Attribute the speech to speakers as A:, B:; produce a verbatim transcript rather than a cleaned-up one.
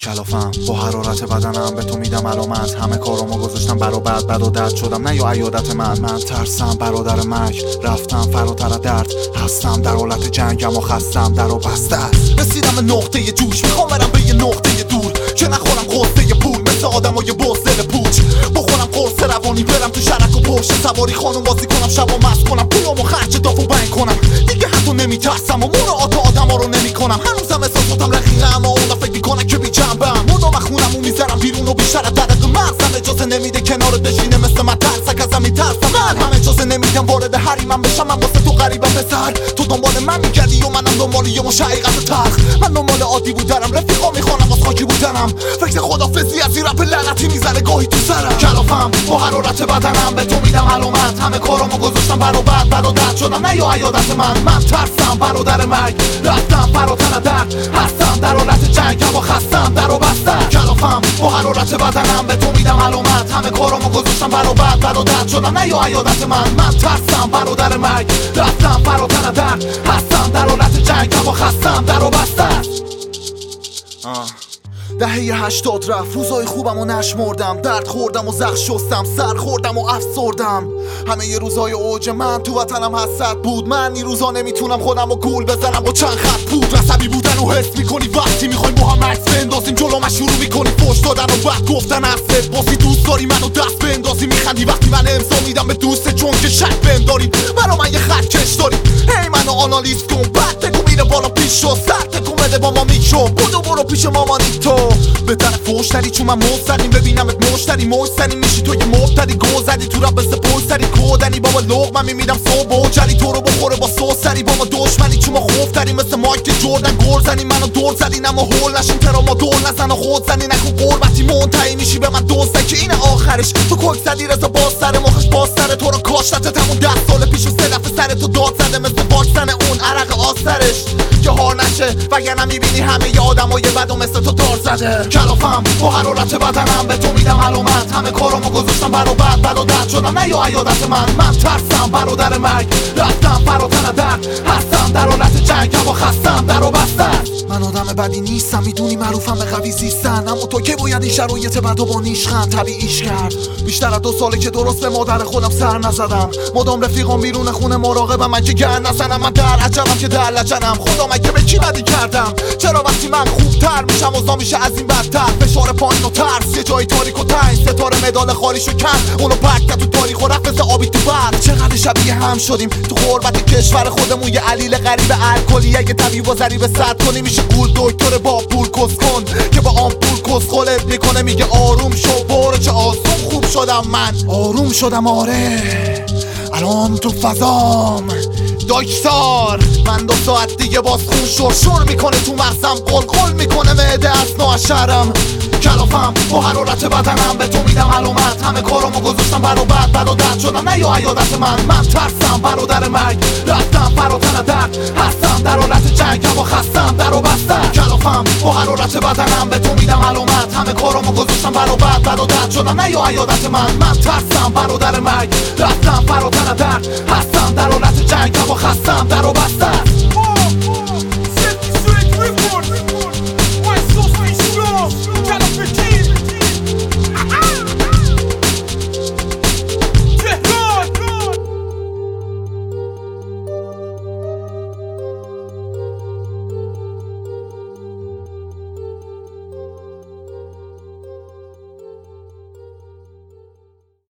A: کلافم با حرارت بدنم به تو میدم علامت. همه کارامو گذاشتم برا بعد بد و درد شدم نه یا عیادت من. من ترسم برادر مرگ رفتم فراتر درد هستم در حالت جنگم و خستم در و بسته است. رسیدم به نقطه جوش میخوام برم به یه نقطه دور که نخورم قصه پول مثل آدمای بزدل پوچ. بخورم قرص روانی برم تو شرک و پشت سواری خانم بازی کنم شب و مست کنم پولامو خرج داف و بنگ کنم دیگه حتی نمیترسم و مراعات آدما رو نمیکنم. هنوزم احساساتم رقیقه اما اونا فکر میکنن که بی جنبم مدام خونمو میذارم بیرون و بیشتر از درق مغزم اجازه نمیده کنار بشینه مثل من ترسک ازم میترسم. من هم اجازه نمیدم وارد حریمم بشم. من واسه تو غریبم پسر تو دنبال من میگردی و منم دنبال یه مش حقیقت تلخ. من دنبال عادی بودنم رفیقا میخوانم واس خاکی بودنم فکر خدافظی از این رپ لعنتی میزنه گاهی تو سرم. کلافم با حرارت بدنم به تو میدم علامت. همه کارامو گذاشتم برا بعد بد و درد شدم نه یا عیادت من. من ترسم برادر مرگ رفتم فراتر درد هستم در حالت جنگم و خستم در و بسته. کلافم با حرارت بدنم به تو میدم علامت. همه کارامو گذاشتم برا بعد بد و درد شدم نه یا عیادت من. من ترسم برادر مرگ رفتم فراتر درد هستم در حالت جنگم و خستم در و بسته. آه دهه هشتاد رفت روزای خوبم و نشمردم درد خوردم و زخم شستم سر خوردم و افسردم. همه ی روزای اوج من تو وطنم حسرت بود. من این روزا نمیتونم خودم و گول بزنم با چند خط بود. عصبی بودن و حس میکنی وقتی میخوایم با هم عکس بندازیم جلوم شروع میکنی فوش دادن و بعد گفتن حرفت باسی دوست داری منو دست بندازی. میخندی وقتی من امضا میدم به دوست چون که شک بهم داری برا من یه خط کش داری. هی منو آنالیز کن بعد تکو میره بالا پیش و سر تکو بده با ما میکشو بودو برو پیش مامانی تو به طرف فوشتری چون من مستریم ببینمت مشتری مشتری میشی تو یه مبتدی گذری تو رب بسته پوستری کودنی بابا لغمم میمیدم صبح و جری تو رو بخوره با سوسری با ما دشمنی چون ما خوفتری مثل مایک جردن گرزنی منو دور زدی نما هول نشیم ترا ما دور نزن و خود زنی نکن قربتی منتهی میشی به من دوسته که اینه آخرش. تو کوک زدی رضا باز سر مخش باز سر تو رو کاشتت همون ده سال پیش و سه دفعه سر تو داد زده مثل واکسن اون عرق آسترش که هار نشه وگرنه میبینی همه ی آدمای بد و مثل تو دار زده. کلافم با حرارت بدنم به تو میدم علامت. همه کارامو گذاشتم برا بعد بد و درد شدم نه یا عیادت من. من ترسم برادر مرگ رفتم فراتر درد هستم در حالت جنگم و خستم در و بسته. من آدم بدی نیستم میدونی معروفم به قوی زیستن اما تو که باید این شرایط بد و با نیشخند طبیعیش کرد. بیشتر از دو ساله که درست به مادر خودم سر نزدم مدام رفیقام بیرون خونه مراقبم من که گر نزنم. من در عجبم که در لجنم خدا من که به کی بدی کردم. چرا وقتی من خوبتر میشم اوضاع میشه از این بدتر. فشار پایین و ترس یه جای تاریک و تنگ ستاره مدال خالیشو کن اونو پرت کرد تو تاریخ و رفت مثل آبی تو برد. چقدر شبیه هم شدیم تو غربت کشور خودمون یه علیل غریب الکلی اگه طبیب و ضریب سرد کنی میشه گول دکتر با پول کس کن که با آمپول کس خولت میکنه میگه آروم شو برو چه آسون خوب شدم من آروم شدم آره الان تو فضام دکتر. من دو ساعت دیگه باز خون شور شور میکنه تو مغزم قل قل میکنه معده از نوشرم. کلافم با حرارت بدنم به تو میدم علامت. همه کارامو گذاشتم برا بعد بد و درد شدم نه یا عیادت من. من ترسم برادر مرگ رفتم فراتر درد هستم در حالت جنگم و خستم در و بسته. کلافم با حرارت بدنم به تو میدم علامت. همه کارامو گذاشتم برا بعد بد و درد شدم نه یا عیادت من. من ترسم برادر مرگ رفتم فراتر درد هستم در حالت جنگم و خستم در و بسته.